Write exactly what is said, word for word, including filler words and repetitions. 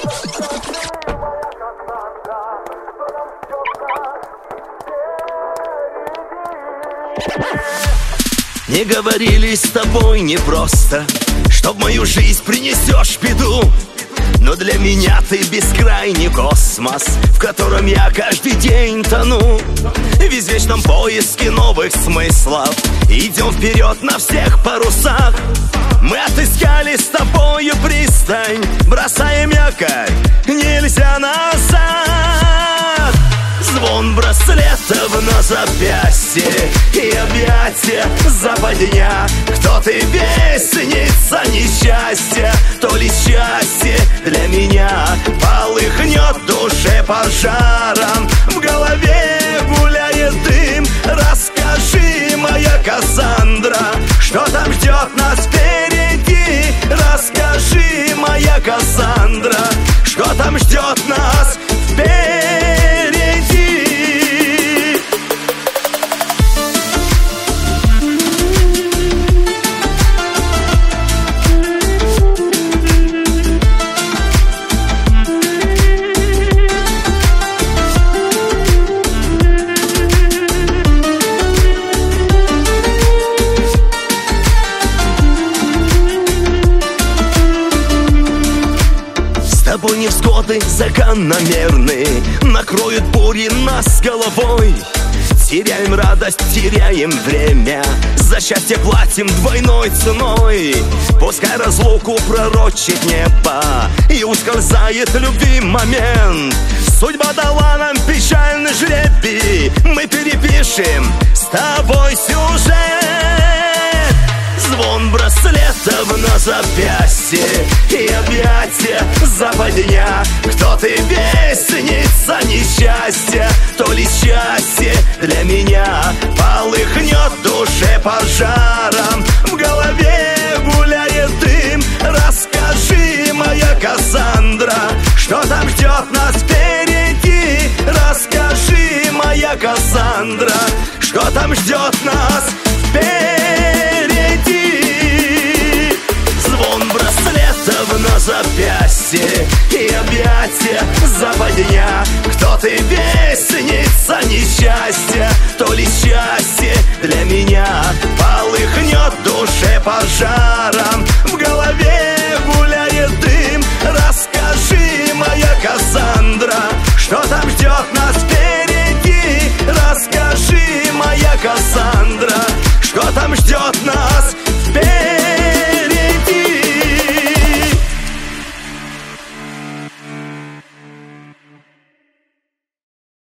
Не говорили с тобой непросто, что в мою жизнь принесешь беду. Но для меня ты бескрайний космос, в котором я каждый день тону. В извечном поиске новых смыслов идем вперед на всех парусах. Мы отыскали с тобою пристань, бросаем якорь, нельзя назад. Звон браслетов на запястье и объятия западня. Кто ты весь, снится несчастье, то ли счастье для меня. Полыхнет в душе пожаром, в голове гуляет дым. Расскажи, моя Кассандра, что там ждет нас впереди. Расскажи, моя Кассандра, что там ждет нас впереди. С тобой невзгоды закономерные накроют бури нас головой. Теряем радость, теряем время, за счастье платим двойной ценой. Пускай разлуку пророчит небо и ускользает любви момент. Судьба дала нам печальный жребий, мы перепишем с тобой сюжет. Звон браслетов на запястье и объятия западня. Кто ты весь, снится несчастье, то ли счастье для меня. Полыхнет в душе пожаром, в голове гуляет дым. Расскажи, моя Кассандра, что там ждет нас впереди. Расскажи, моя Кассандра, что там ждет нас впереди. Звон браслетов на запястье и объятия западня. Кто ты весь, снится несчастье, то ли счастье для меня. Полыхнет в душе пожаром, в голове